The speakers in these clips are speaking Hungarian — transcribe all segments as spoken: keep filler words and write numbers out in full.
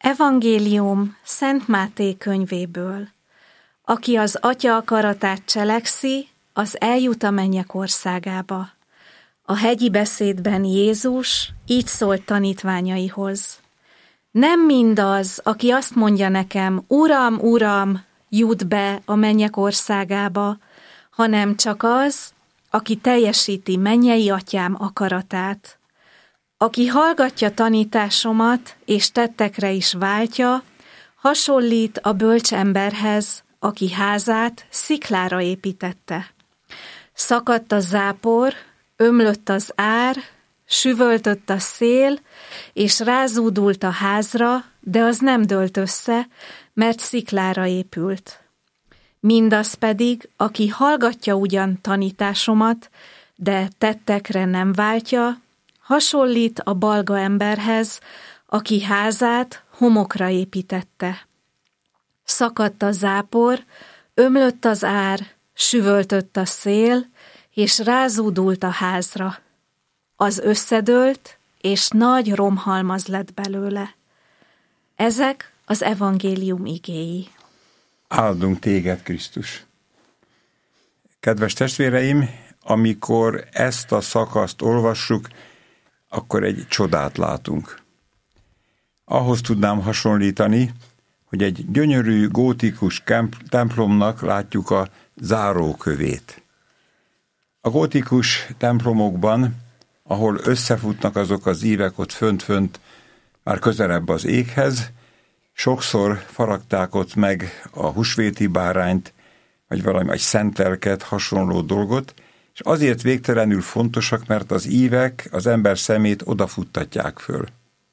Evangélium Szent Máté könyvéből. Aki az Atya akaratát cselekszi, az eljut a mennyek országába. A hegyi beszédben Jézus így szólt tanítványaihoz. Nem mindaz, aki azt mondja nekem, Uram, Uram, jut be a mennyek országába, hanem csak az, aki teljesíti mennyei Atyám akaratát. Aki hallgatja tanításomat, és tettekre is váltja, hasonlít a bölcs emberhez, aki házát sziklára építette. Szakadt a zápor, ömlött az ár, süvöltött a szél, és rázúdult a házra, de az nem dőlt össze, mert sziklára épült. Mindaz pedig, aki hallgatja ugyan tanításomat, de tettekre nem váltja, hasonlít a balga emberhez, aki házát homokra építette. Szakadt a zápor, ömlött az ár, süvöltött a szél, és rázúdult a házra. Az összedőlt, és nagy romhalmaz lett belőle. Ezek az evangélium igéi. Áldunk téged, Krisztus! Kedves testvéreim, amikor ezt a szakaszt olvassuk, akkor egy csodát látunk. Ahhoz tudnám hasonlítani, hogy egy gyönyörű gótikus templomnak látjuk a zárókövét. A gótikus templomokban, ahol összefutnak azok az ívek ott fönt-fönt, már közelebb az éghez, sokszor faragták ott meg a húsvéti bárányt, vagy valami egy szentelket, hasonló dolgot, és azért végtelenül fontosak, mert az ívek az ember szemét odafuttatják föl.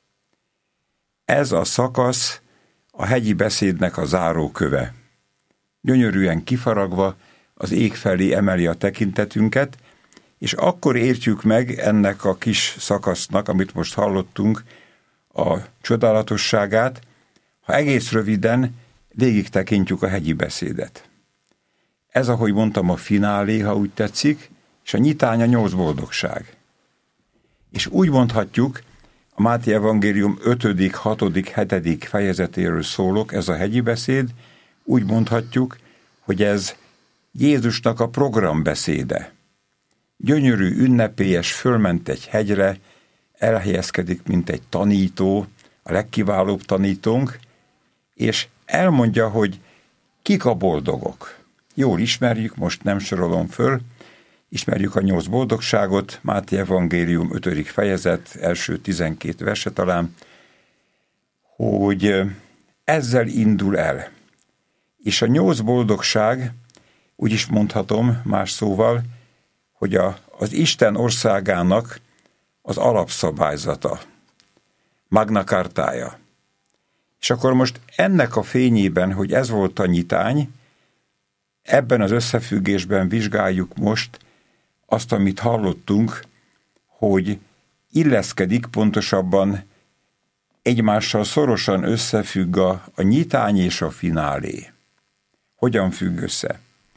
Ez a szakasz a hegyi beszédnek a záróköve. Gyönyörűen kifaragva az ég felé emeli a tekintetünket, és akkor értjük meg ennek a kis szakasznak, amit most hallottunk, a csodálatosságát, ha egész röviden végig tekintjük a hegyi beszédet. Ez, ahogy mondtam, a finálé, ha úgy tetszik, és a nyitány a nyolc boldogság. És úgy mondhatjuk, a Máté evangélium ötödik, hatodik, hetedik fejezetéről szólok, ez a hegyi beszéd, úgy mondhatjuk, hogy ez Jézusnak a programbeszéde. Gyönyörű, ünnepélyes, fölment egy hegyre, elhelyezkedik, mint egy tanító, a legkiválóbb tanítónk, és elmondja, hogy kik a boldogok. Jól ismerjük, most nem sorolom föl, ismerjük a nyolc boldogságot, Máté evangélium ötödik fejezet, első tizenkét verse talán, hogy ezzel indul el. És a nyolc boldogság, úgy is mondhatom más szóval, hogy a, az Isten országának az alapszabályzata, Magna Cartája. És akkor most ennek a fényében, hogy ez volt a nyitány, ebben az összefüggésben vizsgáljuk most azt, amit hallottunk, hogy illeszkedik, pontosabban egymással szorosan összefügg a, a nyitány és a finálé. Hogyan függ össze?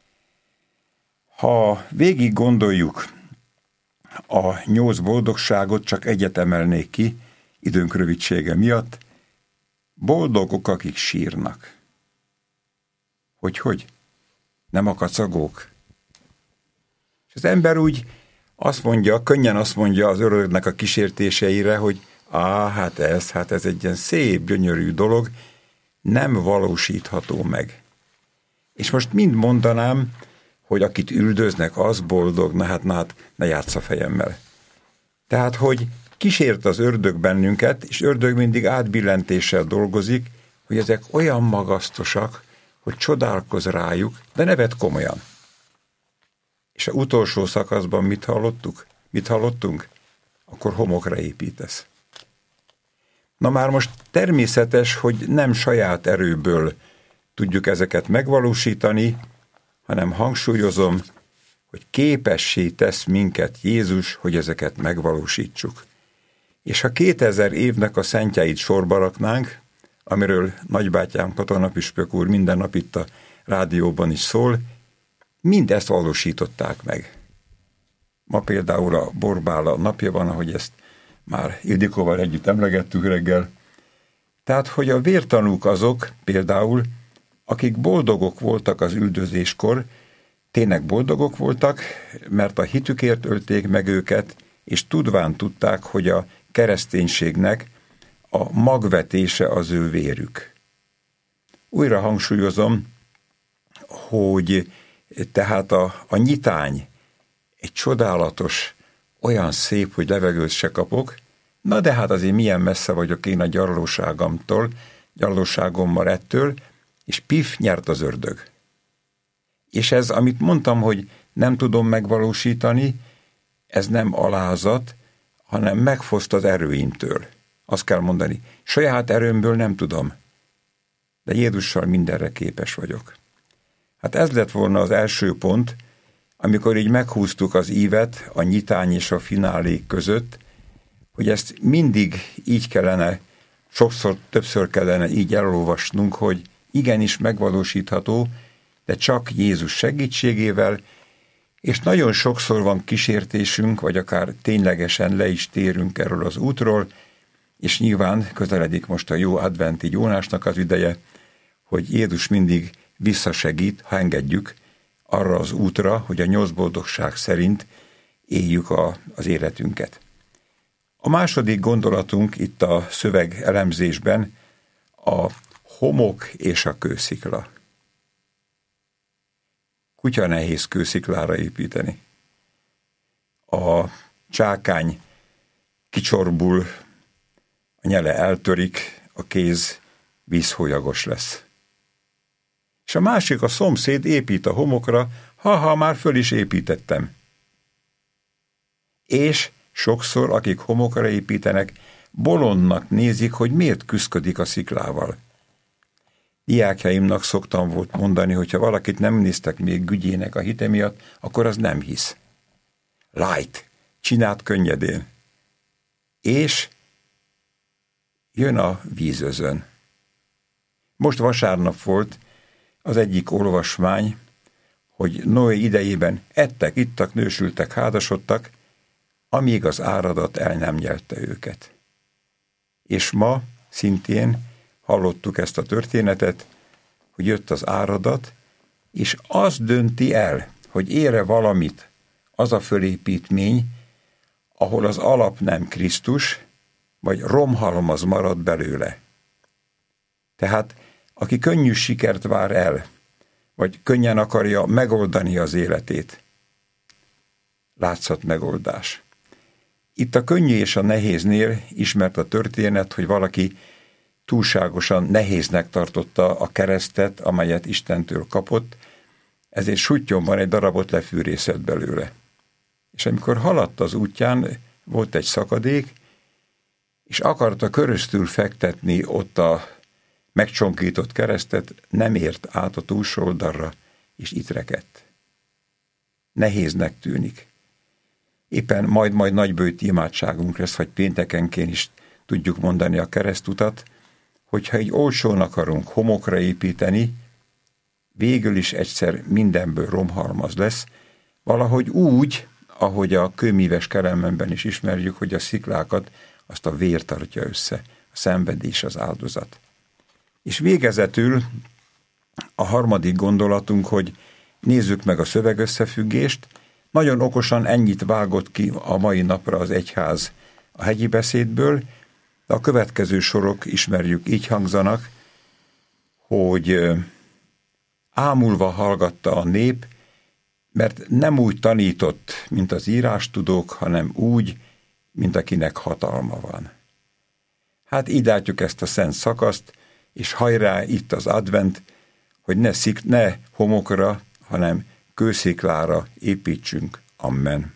Ha végig gondoljuk a nyolc boldogságot, csak egyet emelnék ki, időnk rövidsége miatt, boldogok, akik sírnak. Hogy hogy? Nem a kacagók? És az ember úgy azt mondja, könnyen azt mondja az ördögnek a kísértéseire, hogy á, hát ez, hát ez egy ilyen szép, gyönyörű dolog, nem valósítható meg. És most mind mondanám, hogy akit üldöznek, az boldog, na hát, na hát, ne játsz a fejemmel. Tehát, hogy kísért az ördög bennünket, és ördög mindig átbillentéssel dolgozik, hogy ezek olyan magasztosak, hogy csodálkoz rájuk, de ne vedd komolyan. És az utolsó szakaszban mit hallottuk? Mit hallottunk? Akkor homokra építesz. Na már most természetes, hogy nem saját erőből tudjuk ezeket megvalósítani, hanem hangsúlyozom, hogy képessé tesz minket Jézus, hogy ezeket megvalósítsuk. És ha kétezer évnek a szentjeit sorba raknánk, amiről nagybátyám katonapüspök úr minden nap itt a rádióban is szól, mindezt valósították meg. Ma például a Borbála napja van, ahogy ezt már Ildikóval együtt emlegettük reggel, Tehát, hogy a vértanúk azok például, akik boldogok voltak az üldözéskor, tényleg boldogok voltak, mert a hitükért ölték meg őket, és tudván tudták, hogy a kereszténységnek a magvetése az ő vérük. Újra hangsúlyozom, hogy tehát a, a nyitány egy csodálatos, olyan szép, hogy levegőt se kapok, na de hát azért milyen messze vagyok én a gyarlóságamtól, gyarlóságommal ettől, és pif, nyert az ördög. És ez, amit mondtam, hogy nem tudom megvalósítani, ez nem alázat, hanem megfoszt az erőimtől. Azt kell mondani, saját erőmből nem tudom, de Jézussal mindenre képes vagyok. Hát ez lett volna az első pont, amikor így meghúztuk az ívet a nyitány és a finálék között, hogy ezt mindig így kellene, sokszor, többször kellene így elolvasnunk, hogy igenis megvalósítható, de csak Jézus segítségével, és nagyon sokszor van kísértésünk, vagy akár ténylegesen le is térünk erről az útról, és nyilván közeledik most a jó adventi Jónásnak az ideje, hogy Jézus mindig visszasegít, ha engedjük arra az útra, hogy a nyolc boldogság szerint éljük a, az életünket. A második gondolatunk itt a szöveg elemzésben a homok és a kőszikla. Kutya nehéz kősziklára építeni. A csákány kicsorbul, a nyele eltörik, a kéz vízhólyagos lesz. És a másik, a szomszéd épít a homokra, ha-ha, már föl is építettem. És sokszor, akik homokra építenek, bolondnak nézik, hogy miért küszködik a sziklával. Diákjaimnak szoktam volt mondani, hogyha valakit nem néztek még gügyének a hite miatt, akkor az nem hisz. Light, csináld könnyedén. És jön a vízözön. Most vasárnap volt az egyik olvasmány, hogy Noé idejében ettek, ittak, nősültek, házasodtak, amíg az áradat el nem nyelte őket. És ma szintén hallottuk ezt a történetet, hogy jött az áradat, és az dönti el, hogy ére valamit az a fölépítmény, ahol az alap nem Krisztus, vagy romhalmaz marad belőle. Tehát aki könnyű sikert vár el, vagy könnyen akarja megoldani az életét, látszat megoldás. Itt a könnyű és a nehéznél ismert a történet, hogy valaki túlságosan nehéznek tartotta a keresztet, amelyet Istentől kapott, ezért suttyomban egy darabot lefűrészett belőle. És amikor haladt az útján, volt egy szakadék, és akarta köröztül fektetni ott a megcsonkított keresztet, nem ért át a túlsó oldalra, és itt rekedt. Nehéznek tűnik. Éppen majd-majd nagybőti imádságunk lesz, hogy péntekenként is tudjuk mondani a keresztutat, hogyha így olcsón akarunk homokra építeni, végül is egyszer mindenből romhalmaz lesz, valahogy úgy, ahogy a kőmíves keremenben is ismerjük, hogy a sziklákat azt a vér tartja össze, a szenvedés, az áldozat. És végezetül a harmadik gondolatunk, hogy nézzük meg a szövegösszefüggést. Nagyon okosan ennyit vágott ki a mai napra az egyház a hegyi beszédből, de a következő sorok ismerjük, így hangzanak, hogy ámulva hallgatta a nép, mert nem úgy tanított, mint az írástudók, hanem úgy, mint akinek hatalma van. Hát így látjuk ezt a szent szakaszt, és hajrá itt az advent, hogy ne, szik, ne homokra, hanem kősziklára építsünk. Amen.